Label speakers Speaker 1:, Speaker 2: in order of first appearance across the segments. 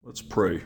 Speaker 1: Let's pray.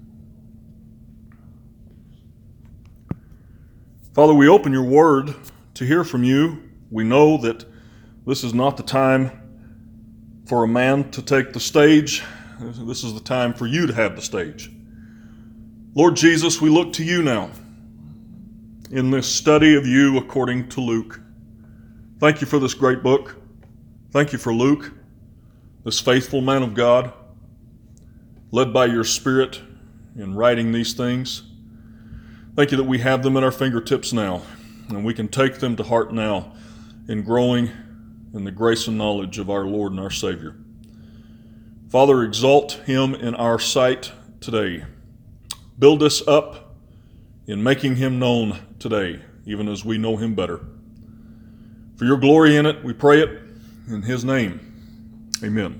Speaker 1: Father, we open your word to hear from you. We know that this is not the time for a man to take the stage. This is the time for you to have the stage. Lord Jesus, we look to you now in this study of you according to Luke. Thank you for this great book. Thank you for Luke, this faithful man of God, led by your Spirit in writing these things. Thank you that we have them at our fingertips now, and we can take them to heart now in growing in the grace and knowledge of our Lord and our Savior. Father, exalt him in our sight today. Build us up in making him known today, even as we know him better. For your glory in it, we pray it in his name. Amen.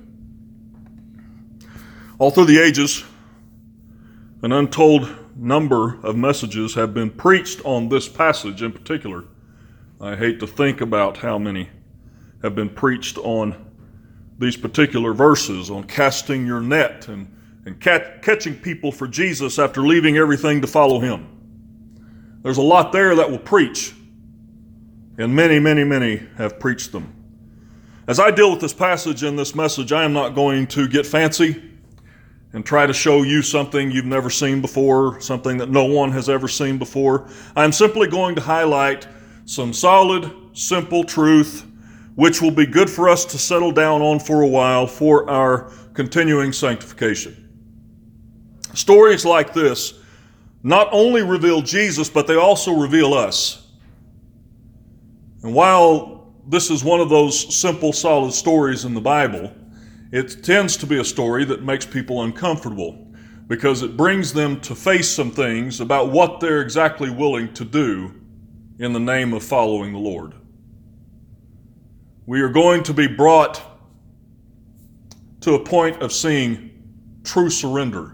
Speaker 1: All through the ages, an untold number of messages have been preached on this passage in particular. I hate to think about how many have been preached on these particular verses, on casting your net and catching people for Jesus after leaving everything to follow him. There's a lot there that will preach, and many have preached them. As I deal with this passage and this message, I am not going to get fancy and try to show you something you've never seen before, something that no one has ever seen before. I'm simply going to highlight some solid, simple truth which will be good for us to settle down on for a while for our continuing sanctification. Stories like this not only reveal Jesus, but they also reveal us. And while this is one of those simple, solid stories in the Bible, it tends to be a story that makes people uncomfortable because it brings them to face some things about what they're exactly willing to do in the name of following the Lord. We are going to be brought to a point of seeing true surrender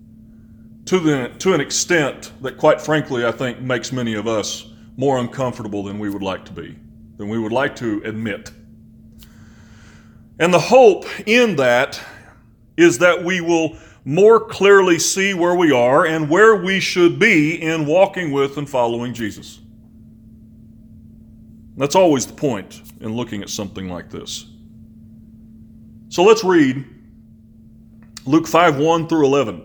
Speaker 1: to an extent that, quite frankly, I think makes many of us more uncomfortable than we would like to be, than we would like to admit. And the hope in that is that we will more clearly see where we are and where we should be in walking with and following Jesus. That's always the point in looking at something like this. So let's read Luke 5:1 through 11.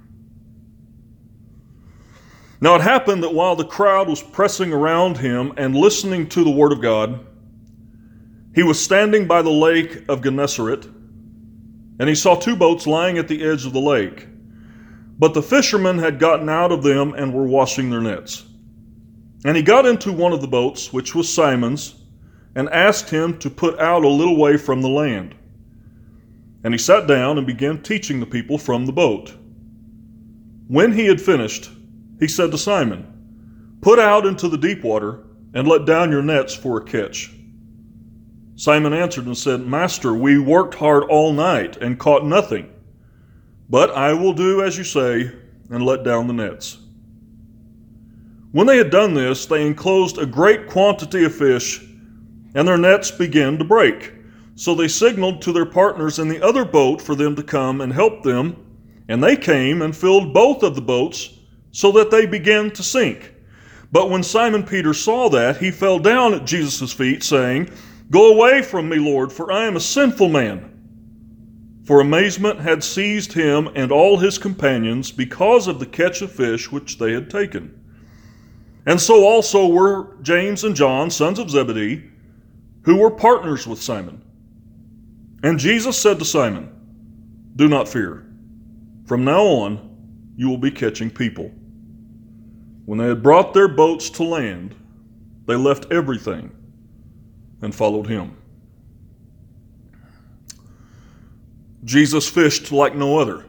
Speaker 1: Now it happened that while the crowd was pressing around him and listening to the word of God, he was standing by the lake of Gennesaret, and he saw two boats lying at the edge of the lake. But the fishermen had gotten out of them and were washing their nets. And he got into one of the boats, which was Simon's, and asked him to put out a little way from the land. And he sat down and began teaching the people from the boat. When he had finished, he said to Simon, "Put out into the deep water and let down your nets for a catch." Simon answered and said, "Master, we worked hard all night and caught nothing. But I will do as you say and let down the nets." When they had done this, they enclosed a great quantity of fish, and their nets began to break. So they signaled to their partners in the other boat for them to come and help them, and they came and filled both of the boats so that they began to sink. But when Simon Peter saw that, he fell down at Jesus' feet, saying, "Go away from me, Lord, for I am a sinful man." For amazement had seized him and all his companions because of the catch of fish which they had taken. And so also were James and John, sons of Zebedee, who were partners with Simon. And Jesus said to Simon, "Do not fear. From now on, you will be catching people." When they had brought their boats to land, they left everything and followed him. Jesus fished like no other.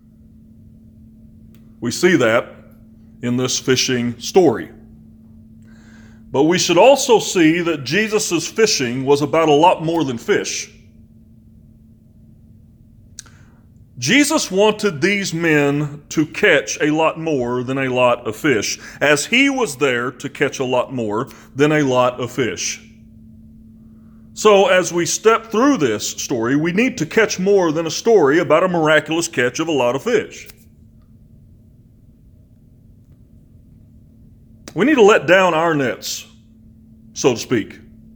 Speaker 1: We see that in this fishing story. But we should also see that Jesus' fishing was about a lot more than fish. Jesus wanted these men to catch a lot more than a lot of fish, as he was there to catch a lot more than a lot of fish. So as we step through this story, we need to catch more than a story about a miraculous catch of a lot of fish. We need to let down our nets, so to speak,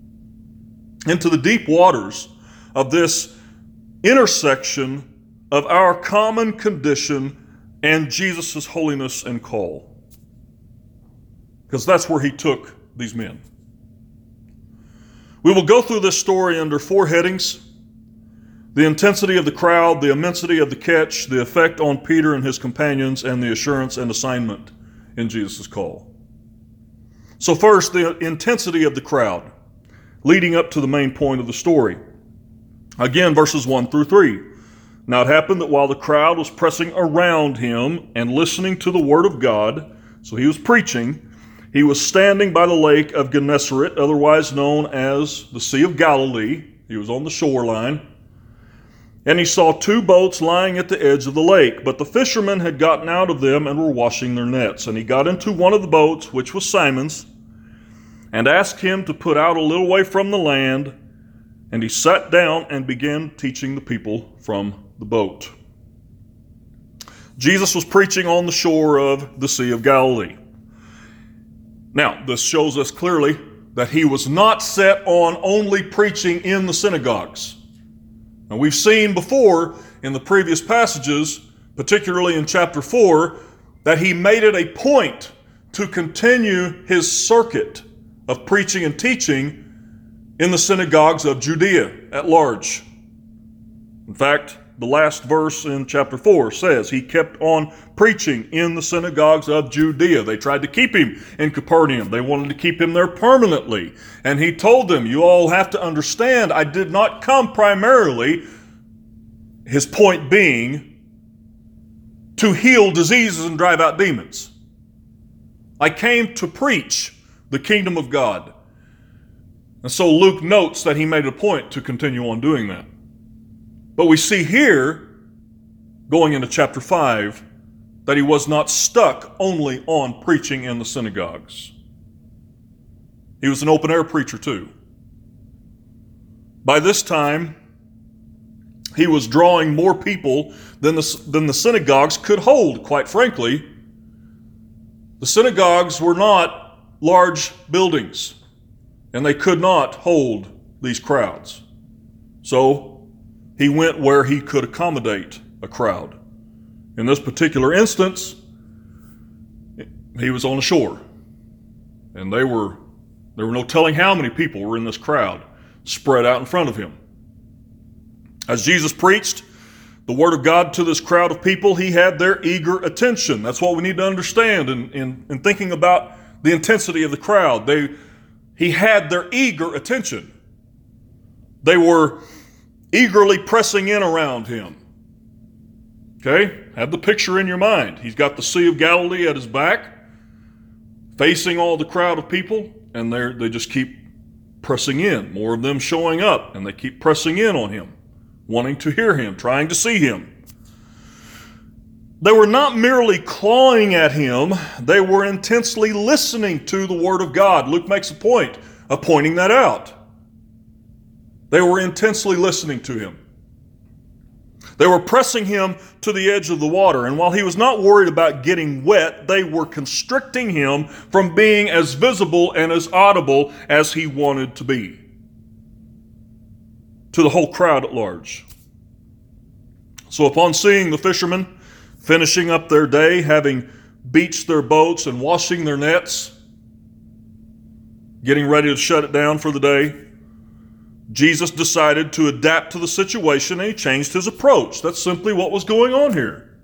Speaker 1: into the deep waters of this intersection of our common condition and Jesus' holiness and call. Because that's where he took these men. We will go through this story under 4 headings: the intensity of the crowd, the immensity of the catch, the effect on Peter and his companions, and the assurance and assignment in Jesus' call. So first, the intensity of the crowd, leading up to the main point of the story. Again, verses 1 through 3. Now it happened that while the crowd was pressing around him and listening to the word of God, so he was preaching, he was standing by the lake of Gennesaret, otherwise known as the Sea of Galilee. He was on the shoreline. And he saw 2 boats lying at the edge of the lake, but the fishermen had gotten out of them and were washing their nets. And he got into one of the boats, which was Simon's, and asked him to put out a little way from the land. And he sat down and began teaching the people from the boat. Jesus was preaching on the shore of the Sea of Galilee. Now, this shows us clearly that he was not set on only preaching in the synagogues. Now, we've seen before in the previous passages, particularly in chapter 4, that he made it a point to continue his circuit of preaching and teaching in the synagogues of Judea at large. In fact, the last verse in chapter 4 says he kept on preaching in the synagogues of Judea. They tried to keep him in Capernaum. They wanted to keep him there permanently. And he told them, you all have to understand, I did not come primarily, his point being, to heal diseases and drive out demons. I came to preach the kingdom of God. And so Luke notes that he made a point to continue on doing that. But we see here, going into chapter 5, that he was not stuck only on preaching in the synagogues. He was an open-air preacher too. By this time, he was drawing more people than the synagogues could hold, quite frankly. The synagogues were not large buildings, and they could not hold these crowds. So he went where he could accommodate a crowd. In this particular instance, he was on the shore. And there were no telling how many people were in this crowd spread out in front of him. As Jesus preached the word of God to this crowd of people, he had their eager attention. That's what we need to understand in thinking about the intensity of the crowd. He had their eager attention. They were eagerly pressing in around him. Okay? Have the picture in your mind. He's got the Sea of Galilee at his back, facing all the crowd of people, and they just keep pressing in. More of them showing up, and they keep pressing in on him, wanting to hear him, trying to see him. They were not merely clawing at him, they were intensely listening to the word of God. Luke makes a point of pointing that out. They were intensely listening to him. They were pressing him to the edge of the water, and while he was not worried about getting wet, they were constricting him from being as visible and as audible as he wanted to be to the whole crowd at large. So upon seeing the fishermen finishing up their day, having beached their boats and washing their nets, getting ready to shut it down for the day, Jesus decided to adapt to the situation, and he changed his approach. That's simply what was going on here.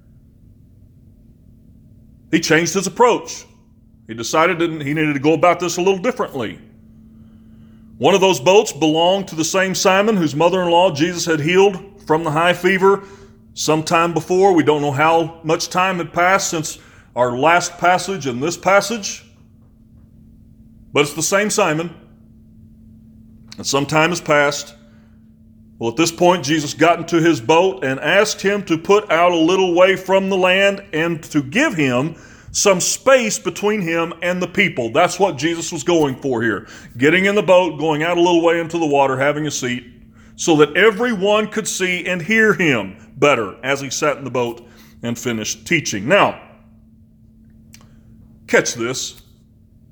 Speaker 1: He changed his approach. He decided he needed to go about this a little differently. One of those boats belonged to the same Simon whose mother-in-law Jesus had healed from the high fever sometime before. We don't know how much time had passed since our last passage and this passage, but it's the same Simon. And some time has passed. Well, at this point, Jesus got into his boat and asked him to put out a little way from the land and to give him some space between him and the people. That's what Jesus was going for here. Getting in the boat, going out a little way into the water, having a seat, so that everyone could see and hear him better as he sat in the boat and finished teaching. Now, catch this.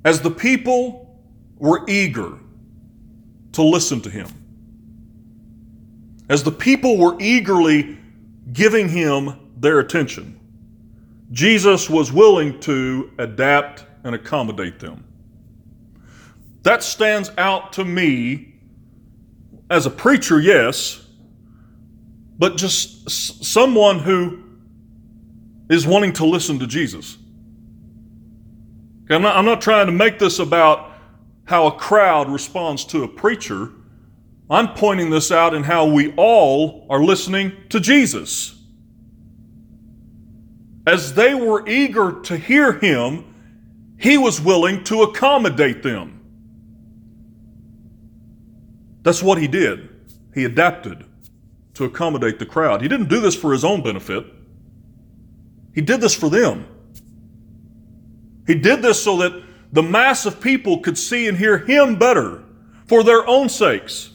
Speaker 1: As the people were eager to listen to him, as the people were eagerly giving him their attention, Jesus was willing to adapt and accommodate them. That stands out to me as a preacher, yes, but just someone who is wanting to listen to Jesus. I'm not trying to make this about how a crowd responds to a preacher. I'm pointing this out in how we all are listening to Jesus. As they were eager to hear him, he was willing to accommodate them. That's what he did. He adapted to accommodate the crowd. He didn't do this for his own benefit. He did this for them. He did this so that the mass of people could see and hear him better for their own sakes.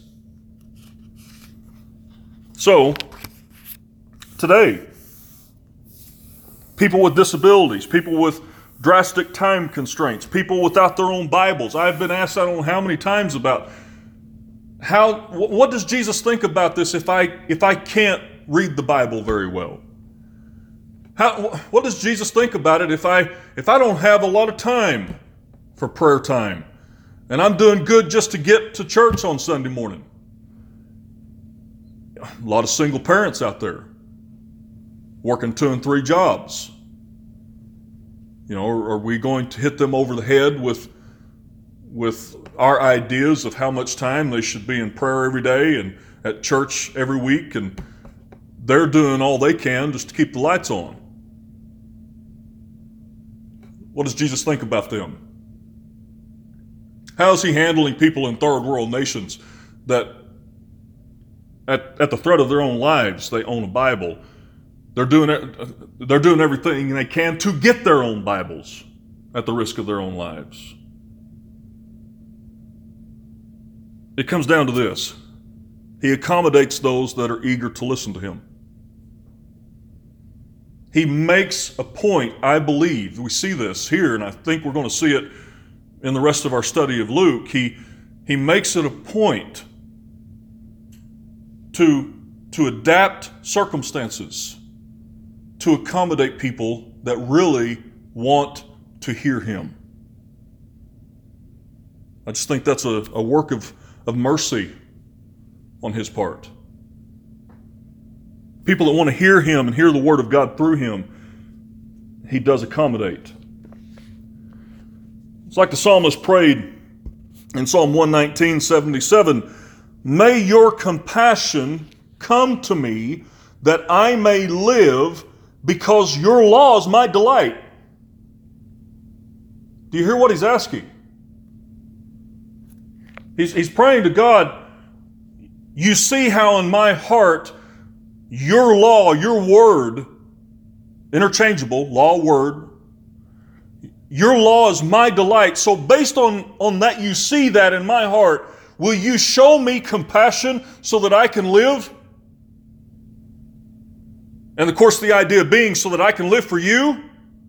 Speaker 1: So, today, people with disabilities, people with drastic time constraints, people without their own Bibles. I've been asked I don't know how many times about what does Jesus think about this if I can't read the Bible very well? What does Jesus think about it if I don't have a lot of time for prayer time and I'm doing good just to get to church on Sunday morning? A lot of single parents out there working 2 and 3 jobs. Are we going to hit them over the head with our ideas of how much time they should be in prayer every day and at church every week, and they're doing all they can just to keep the lights on? What does Jesus think about them? How is he handling people in third world nations that at the threat of their own lives, they own a Bible? They're doing everything they can to get their own Bibles at the risk of their own lives. It comes down to this. He accommodates those that are eager to listen to him. He makes a point, I believe, we see this here, and I think we're going to see it in the rest of our study of Luke. He makes it a point to adapt circumstances to accommodate people that really want to hear him. I just think that's a work of mercy on his part. People that want to hear him and hear the word of God through him, he does accommodate. It's like the psalmist prayed in Psalm 119:77, "May your compassion come to me that I may live, because your law is my delight." Do you hear what he's asking? He's praying to God, you see how in my heart your law, your word, interchangeable, law, word, your law is my delight. So based on that, you see that in my heart, will you show me compassion so that I can live? And of course, the idea being so that I can live for you.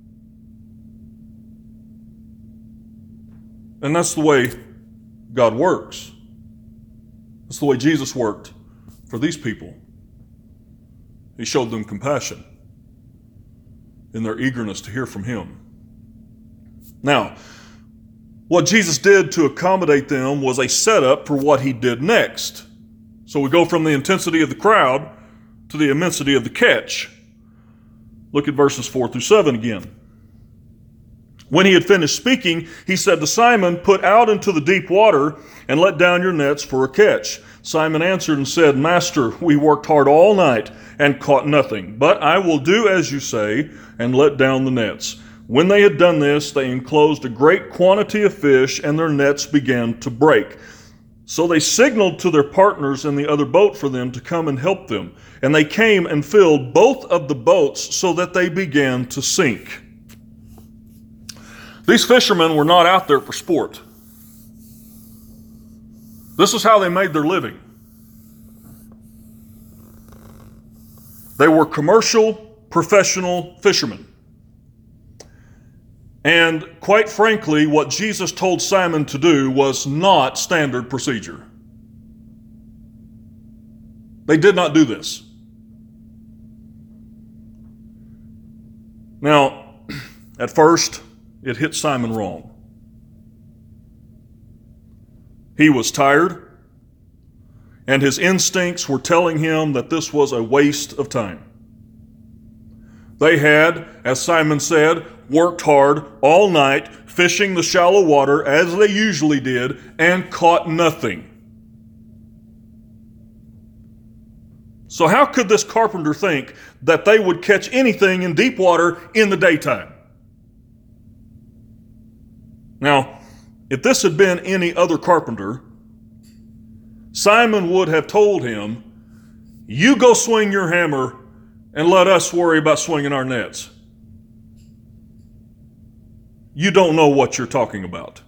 Speaker 1: And that's the way God works. That's the way Jesus worked for these people. He showed them compassion in their eagerness to hear from him. Now, what Jesus did to accommodate them was a setup for what he did next. So we go from the intensity of the crowd to the immensity of the catch. Look at verses 4-7 again. When he had finished speaking, he said to Simon, "Put out into the deep water and let down your nets for a catch." Simon answered and said, "Master, we worked hard all night and caught nothing, but I will do as you say and let down the nets." When they had done this, they enclosed a great quantity of fish, and their nets began to break. So they signaled to their partners in the other boat for them to come and help them. And they came and filled both of the boats so that they began to sink. These fishermen were not out there for sport. This is how they made their living. They were commercial, professional fishermen. And quite frankly, what Jesus told Simon to do was not standard procedure. They did not do this. Now, at first, it hit Simon wrong. He was tired, and his instincts were telling him that this was a waste of time. They had, as Simon said, worked hard all night, fishing the shallow water as they usually did, and caught nothing. So how could this carpenter think that they would catch anything in deep water in the daytime? Now, if this had been any other carpenter, Simon would have told him, "You go swing your hammer and let us worry about swinging our nets. You don't know what you're talking about."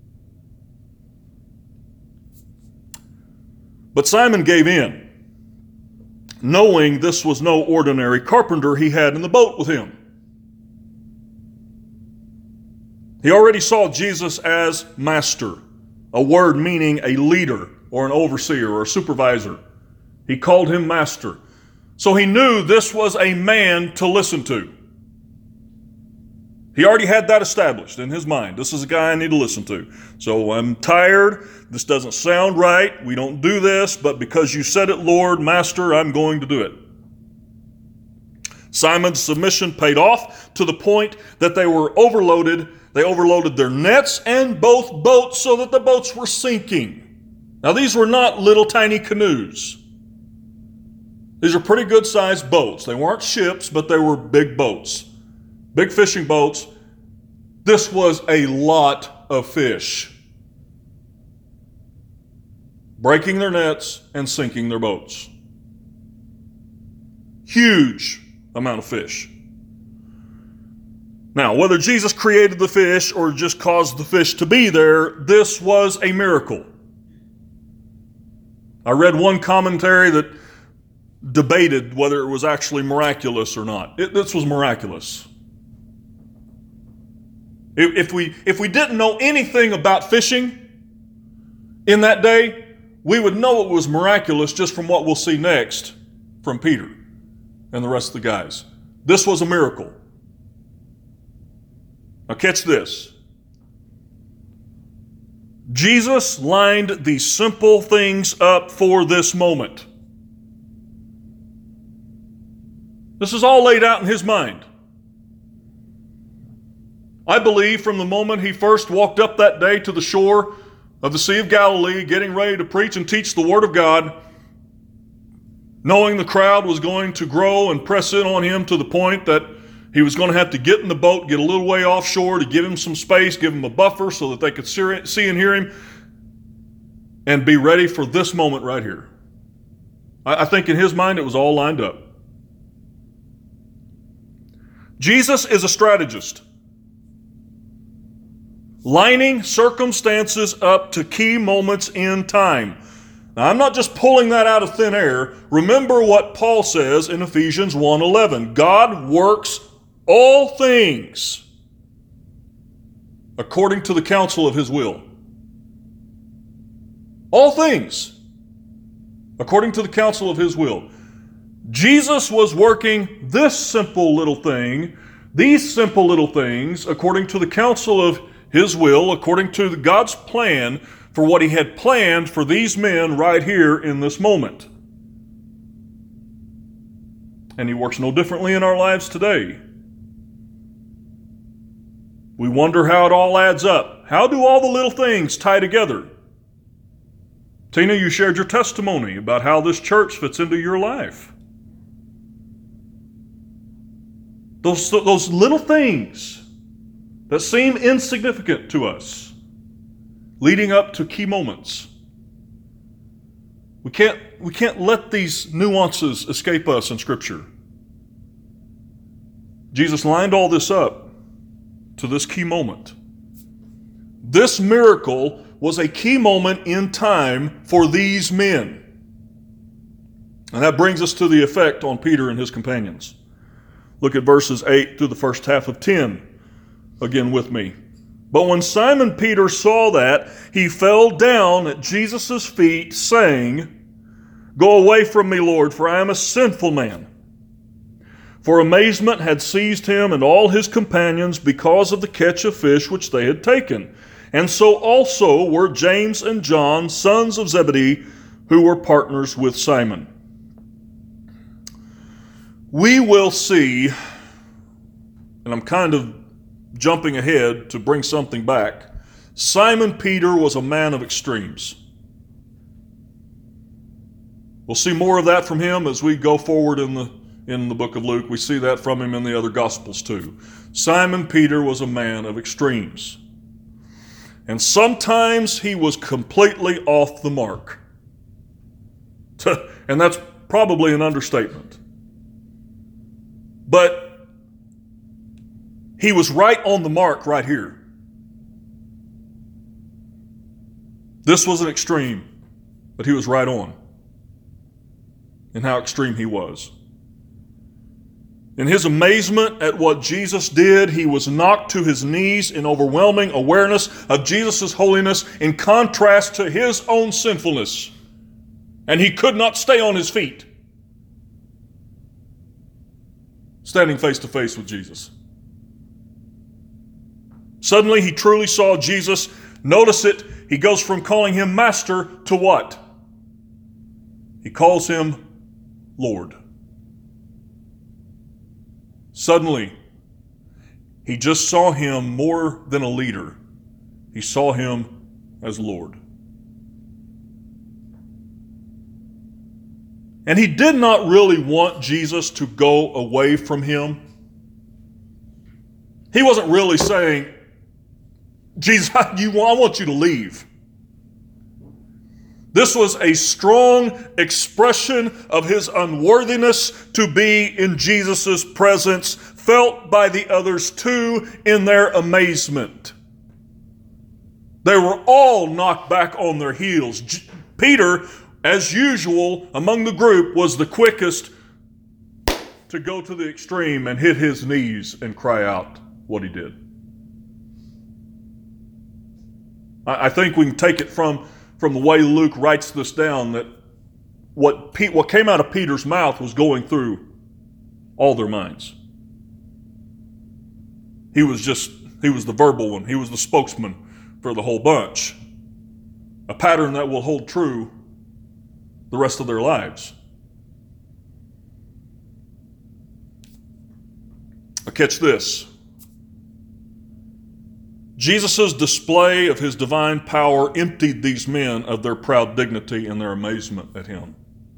Speaker 1: But Simon gave in, knowing this was no ordinary carpenter he had in the boat with him. He already saw Jesus as master, a word meaning a leader or an overseer or a supervisor. He called him master. So he knew this was a man to listen to. He already had that established in his mind. This is a guy I need to listen to. So I'm tired. This doesn't sound right. We don't do this, but because you said it, Lord, Master, I'm going to do it. Simon's submission paid off to the point that they were overloaded. They overloaded their nets and both boats so that the boats were sinking. Now, these were not little tiny canoes. These are pretty good sized boats. They weren't ships, but they were big boats. Big fishing boats. This was a lot of fish. Breaking their nets and sinking their boats. Huge amount of fish. Now, whether Jesus created the fish or just caused the fish to be there, this was a miracle. I read one commentary that debated whether it was actually miraculous or not. This was miraculous. If we didn't know anything about fishing in that day, we would know it was miraculous just from what we'll see next from Peter and the rest of the guys. This was a miracle. Now catch this. Jesus lined these simple things up for this moment. This is all laid out in his mind. I believe from the moment he first walked up that day to the shore of the Sea of Galilee, getting ready to preach and teach the Word of God, knowing the crowd was going to grow and press in on him to the point that he was going to have to get in the boat, get a little way offshore to give him some space, give him a buffer so that they could see and hear him, and be ready for this moment right here. I think in his mind it was all lined up. Jesus is a strategist, lining circumstances up to key moments in time. Now, I'm not just pulling that out of thin air. Remember what Paul says in Ephesians 1:11. God works all things according to the counsel of his will. All things according to the counsel of his will. Jesus was working this simple little thing, these simple little things, according to the counsel of his will, according to God's plan for what he had planned for these men right here in this moment. And he works no differently in our lives today. We wonder how it all adds up. How do all the little things tie together? Tina, you shared your testimony about how this church fits into your life. Those little things that seem insignificant to us, leading up to key moments. We can't let these nuances escape us in Scripture. Jesus lined all this up to this key moment. This miracle was a key moment in time for these men. And that brings us to the effect on Peter and his companions. Look at verses 8 through the first half of 10. again with me. But when Simon Peter saw that, he fell down at Jesus' feet, saying, "Go away from me, Lord, for I am a sinful man." For amazement had seized him and all his companions because of the catch of fish which they had taken. And so also were James and John, sons of Zebedee, who were partners with Simon. We will see, and I'm kind of jumping ahead to bring something back, Simon Peter was a man of extremes. We'll see more of that from him as we go forward in the book of Luke. We see that from him in the other Gospels too. Simon Peter was a man of extremes. And sometimes he was completely off the mark. And that's probably an understatement. But he was right on the mark right here. This was an extreme, but he was right on in how extreme he was. In his amazement at what Jesus did, he was knocked to his knees in overwhelming awareness of Jesus' holiness in contrast to his own sinfulness. And he could not stay on his feet, standing face to face with Jesus. Suddenly he truly saw Jesus. Notice it, he goes from calling him master to what? He calls him Lord. Suddenly, he just saw him more than a leader. He saw him as Lord. And he did not really want Jesus to go away from him. He wasn't really saying, "Jesus, I want you to leave." This was a strong expression of his unworthiness to be in Jesus' presence, felt by the others too in their amazement. They were all knocked back on their heels. Peter, as usual, among the group, was the quickest to go to the extreme and hit his knees and cry out what he did. I think we can take it from the way Luke writes this down, that what came out of Peter's mouth was going through all their minds. He was the verbal one. He was the spokesman for the whole bunch. A pattern that will hold true the rest of their lives. But catch this. Jesus' display of his divine power emptied these men of their proud dignity and their amazement at him.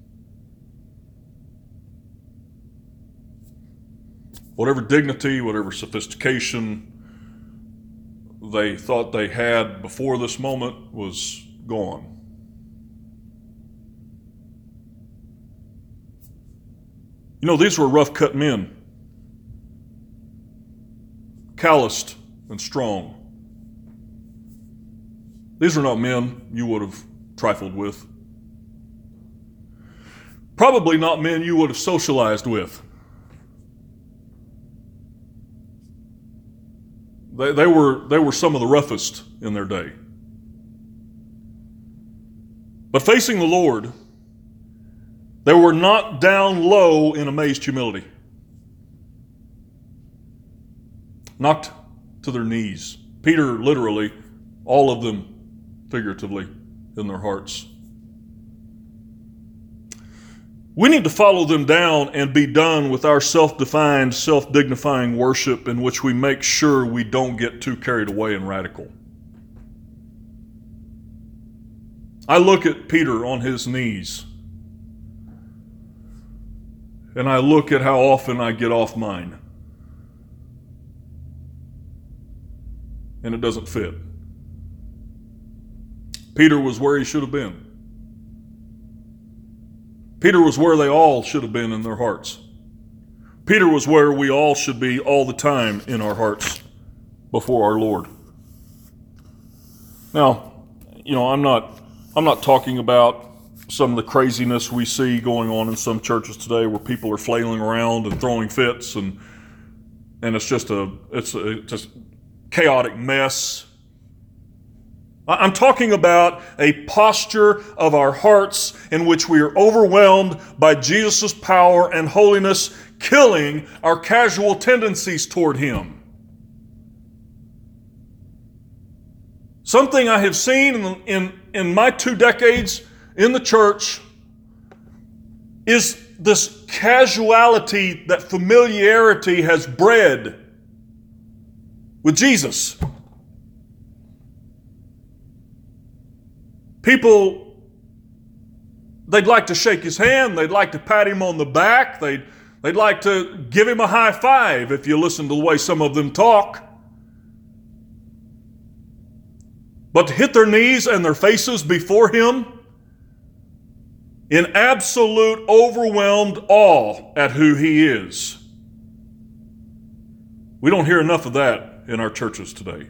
Speaker 1: Whatever dignity, whatever sophistication they thought they had before this moment was gone. You know, these were rough-cut men, calloused and strong. These are not men you would have trifled with. Probably not men you would have socialized with. They were some of the roughest in their day. But facing the Lord, they were not down low in amazed humility. Knocked to their knees. Peter, literally, all of them figuratively in their hearts. We need to follow them down and be done with our self-defined, self-dignifying worship in which we make sure we don't get too carried away and radical. I look at Peter on his knees, and I look at how often I get off mine, and it doesn't fit. Peter was where he should have been. Peter was where they all should have been in their hearts. Peter was where we all should be all the time in our hearts before our Lord. Now, I'm not talking about some of the craziness we see going on in some churches today where people are flailing around and throwing fits and it's just chaotic mess. I'm talking about a posture of our hearts in which we are overwhelmed by Jesus' power and holiness, killing our casual tendencies toward Him. Something I have seen in my 2 decades in the church is this casuality that familiarity has bred with Jesus. People, they'd like to shake His hand, they'd like to pat Him on the back, they'd like to give Him a high five if you listen to the way some of them talk. But to hit their knees and their faces before Him in absolute overwhelmed awe at who He is. We don't hear enough of that in our churches today.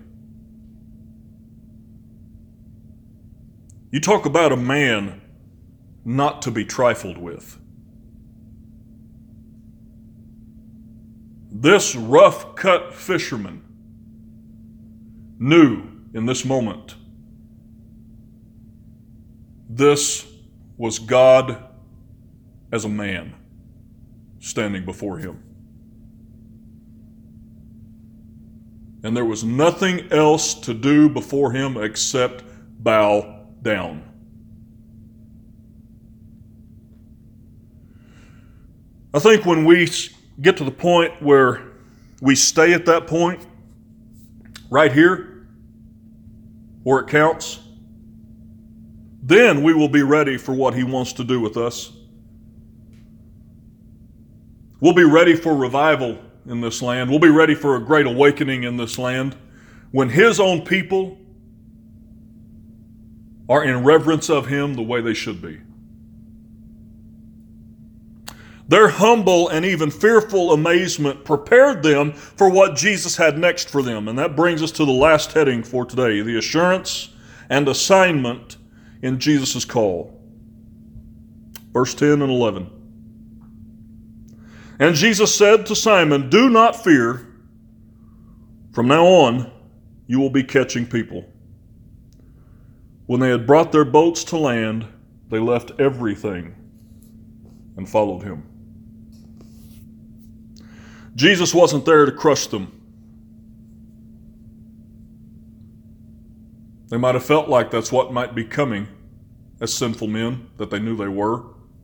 Speaker 1: You talk about a man not to be trifled with. This rough-cut fisherman knew in this moment this was God as a man standing before him. And there was nothing else to do before him except bow down. I think when we get to the point where we stay at that point, right here, where it counts, then we will be ready for what He wants to do with us. We'll be ready for revival in this land. We'll be ready for a great awakening in this land when His own people are in reverence of Him the way they should be. Their humble and even fearful amazement prepared them for what Jesus had next for them. And that brings us to the last heading for today, the assurance and assignment in Jesus' call. Verse 10 and 11. And Jesus said to Simon, "Do not fear. From now on, you will be catching people." When they had brought their boats to land, they left everything and followed Him. Jesus wasn't there to crush them. They might have felt like that's what might be coming as sinful men that they knew they were.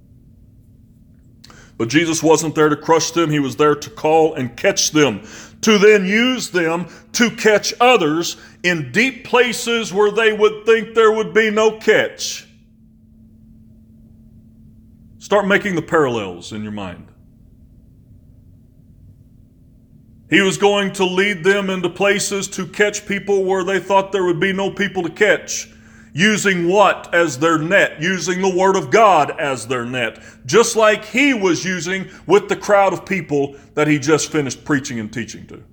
Speaker 1: But Jesus wasn't there to crush them. He was there to call and catch them, to then use them to catch others in deep places where they would think there would be no catch. Start making the parallels in your mind. He was going to lead them into places to catch people where they thought there would be no people to catch. Using what as their net? Using the Word of God as their net. Just like He was using with the crowd of people that He just finished preaching and teaching to.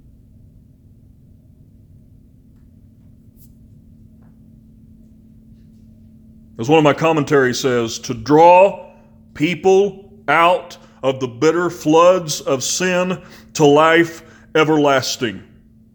Speaker 1: As one of my commentaries says, to draw people out of the bitter floods of sin to life everlasting.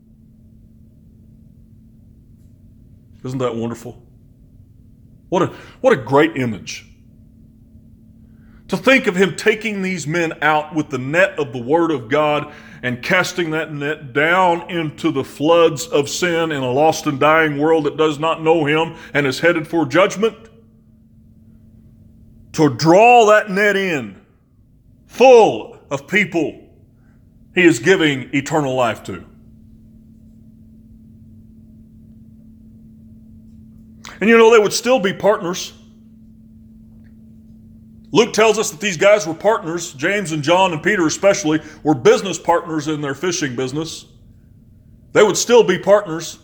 Speaker 1: Isn't that wonderful? What a great image. To think of Him taking these men out with the net of the Word of God and casting that net down into the floods of sin in a lost and dying world that does not know Him and is headed for judgment. To draw that net in full of people He is giving eternal life to. And you know, they would still be partners. Luke tells us that these guys were partners. James and John and Peter especially were business partners in their fishing business. They would still be partners.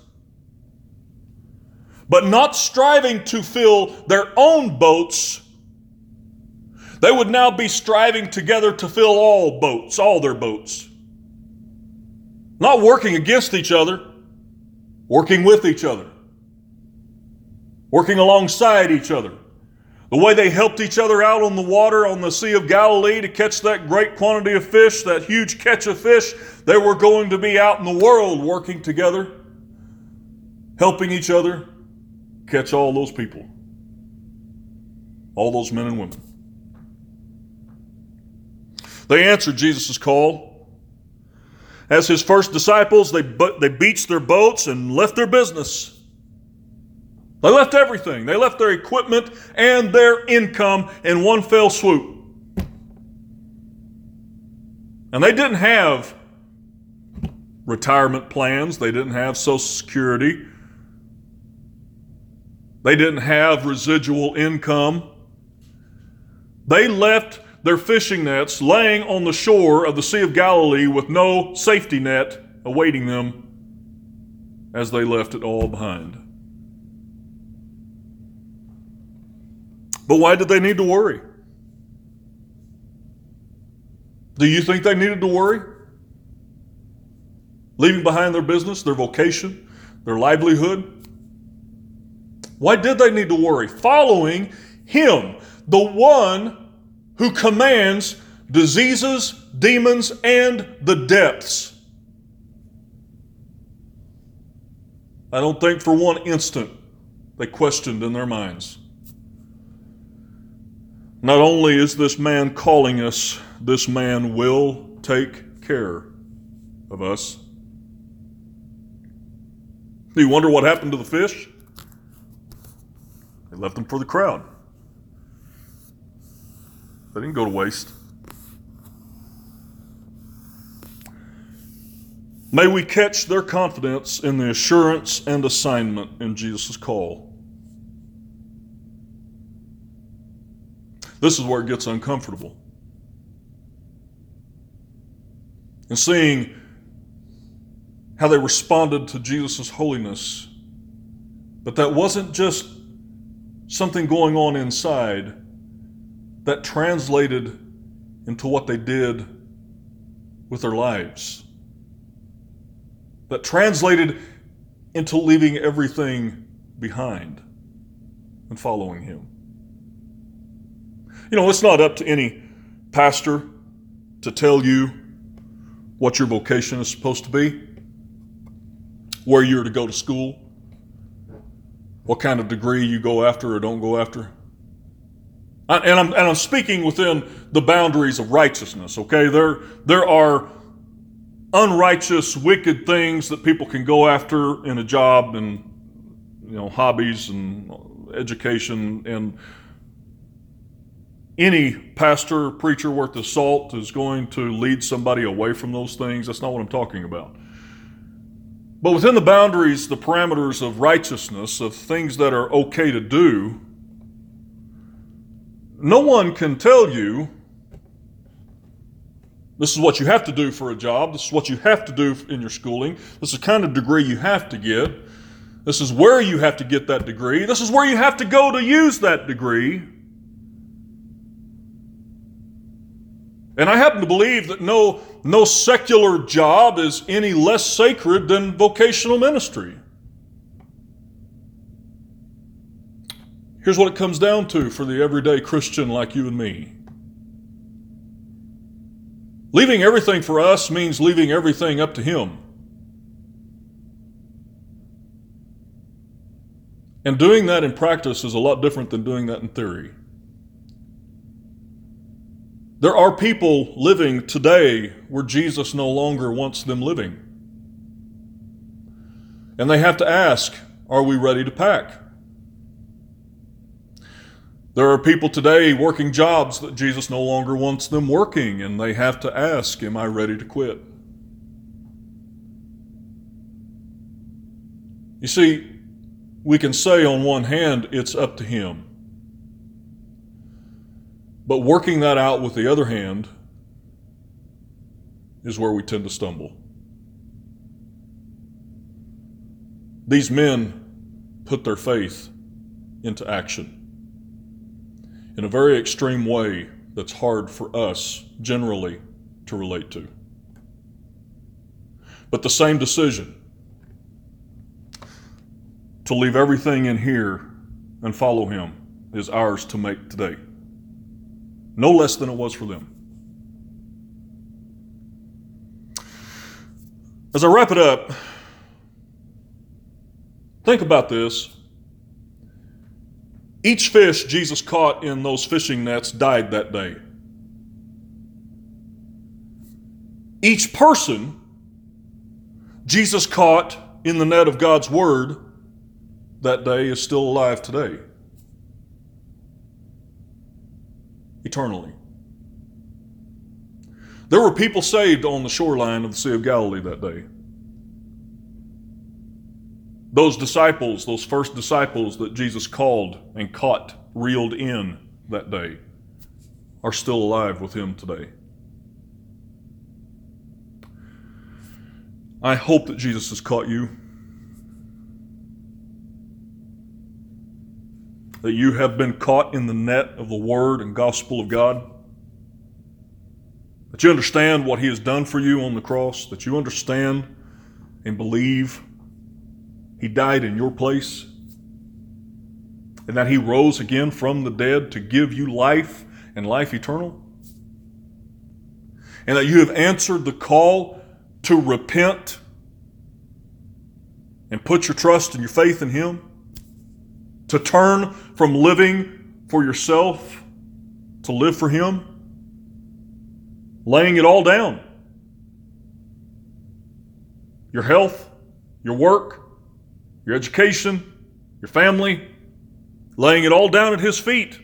Speaker 1: But not striving to fill their own boats. They would now be striving together to fill all boats, all their boats. Not working against each other, working with each other. Working alongside each other. The way they helped each other out on the water on the Sea of Galilee to catch that great quantity of fish, that huge catch of fish, they were going to be out in the world working together helping each other catch all those people, all those men and women. They answered Jesus' call. As his first disciples, they beached their boats and left their business. They left everything. They left their equipment and their income in one fell swoop. And they didn't have retirement plans. They didn't have Social Security. They didn't have residual income. They left their fishing nets laying on the shore of the Sea of Galilee with no safety net awaiting them as they left it all behind. But why did they need to worry? Do you think they needed to worry? Leaving behind their business, their vocation, their livelihood? Why did they need to worry? Following him, the one who commands diseases, demons, and the depths. I don't think for one instant they questioned in their minds. Not only is this man calling us, this man will take care of us. Do you wonder what happened to the fish? They left them for the crowd. They didn't go to waste. May we catch their confidence in the assurance and assignment in Jesus' call. This is where it gets uncomfortable. And seeing how they responded to Jesus' holiness, but that wasn't just something going on inside, that translated into what they did with their lives. That translated into leaving everything behind and following him. You know, it's not up to any pastor to tell you what your vocation is supposed to be, where you're to go to school, what kind of degree you go after or don't go after. And I'm speaking within the boundaries of righteousness, okay? There are unrighteous, wicked things that people can go after in a job and, hobbies and education, and any pastor or preacher worth his salt is going to lead somebody away from those things. That's not what I'm talking about. But within the boundaries, the parameters of righteousness, of things that are okay to do, no one can tell you, this is what you have to do for a job, this is what you have to do in your schooling, this is the kind of degree you have to get, this is where you have to get that degree, this is where you have to go to use that degree. And I happen to believe that no secular job is any less sacred than vocational ministry. Here's what it comes down to for the everyday Christian like you and me. Leaving everything for us means leaving everything up to him. And doing that in practice is a lot different than doing that in theory. There are people living today where Jesus no longer wants them living. And they have to ask, are we ready to pack? There are people today working jobs that Jesus no longer wants them working, and they have to ask, am I ready to quit? You see, we can say on one hand, it's up to him. But working that out with the other hand is where we tend to stumble. These men put their faith into action in a very extreme way that's hard for us generally to relate to. But the same decision to leave everything in here and follow him is ours to make today. No less than it was for them. As I wrap it up, Think about this. Each fish Jesus caught in those fishing nets died that day. Each person Jesus caught in the net of God's Word that day is still alive today. Eternally. There were people saved on the shoreline of the Sea of Galilee that day. Those disciples, those first disciples that Jesus called and caught, reeled in that day, are still alive with him today. I hope that Jesus has caught you, that you have been caught in the net of the Word and gospel of God, that you understand what He has done for you on the cross, that you understand and believe He died in your place, and that He rose again from the dead to give you life and life eternal, and that you have answered the call to repent and put your trust and your faith in Him, to turn from living for yourself to live for Him, laying it all down. Your health, your work, your education, your family, laying it all down at His feet,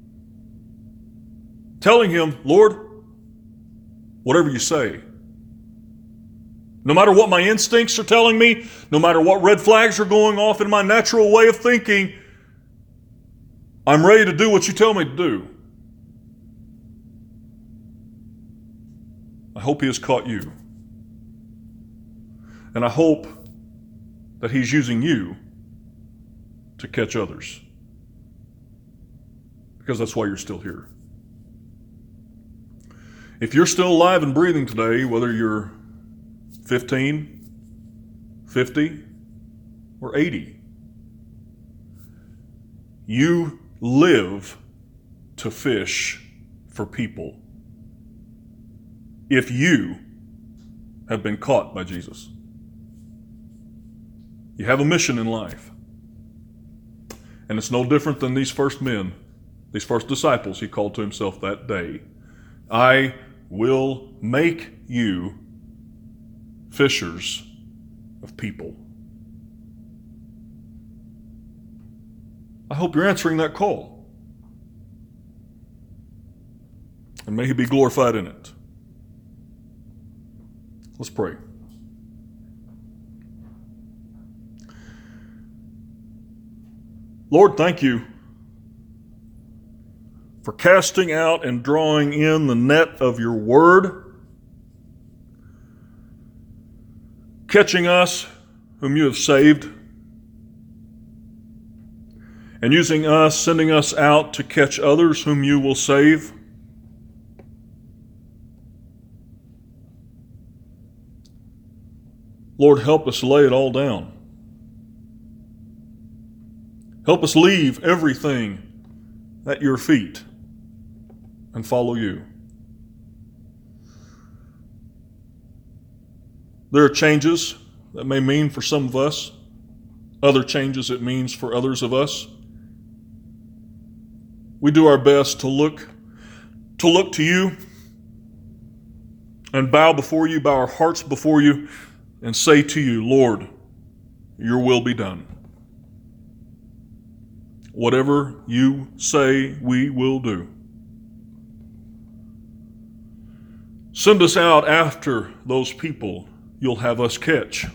Speaker 1: telling Him, Lord, whatever you say. No matter what my instincts are telling me, no matter what red flags are going off in my natural way of thinking, I'm ready to do what you tell me to do. I hope He has caught you. And I hope that He's using you to catch others. Because that's why you're still here. If you're still alive and breathing today, whether you're 15, 50, or 80, you live to fish for people if you have been caught by Jesus. You have a mission in life. And it's no different than these first men, these first disciples He called to Himself that day. I will make you fishers of people. I hope you're answering that call. And may He be glorified in it. Let's pray. Lord, thank you for casting out and drawing in the net of your Word, catching us whom you have saved, and using us, sending us out to catch others whom you will save. Lord, help us lay it all down. Help us leave everything at your feet and follow you. There are changes that may mean for some of us, other changes it means for others of us. We do our best to look to you and bow before you, bow our hearts before you, and say to you, Lord, your will be done. Whatever you say, we will do. Send us out after those people you'll have us catch.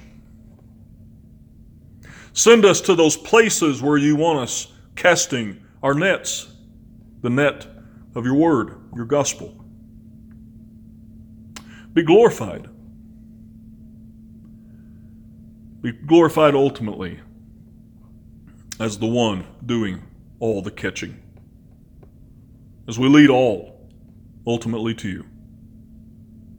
Speaker 1: Send us to those places where you want us casting our nets, the net of your word, your gospel. Be glorified. Be glorified ultimately as the one doing all the catching, as we lead all ultimately to you.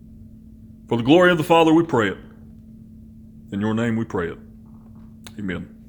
Speaker 1: For the glory of the Father we pray it. In your name we pray it. Amen.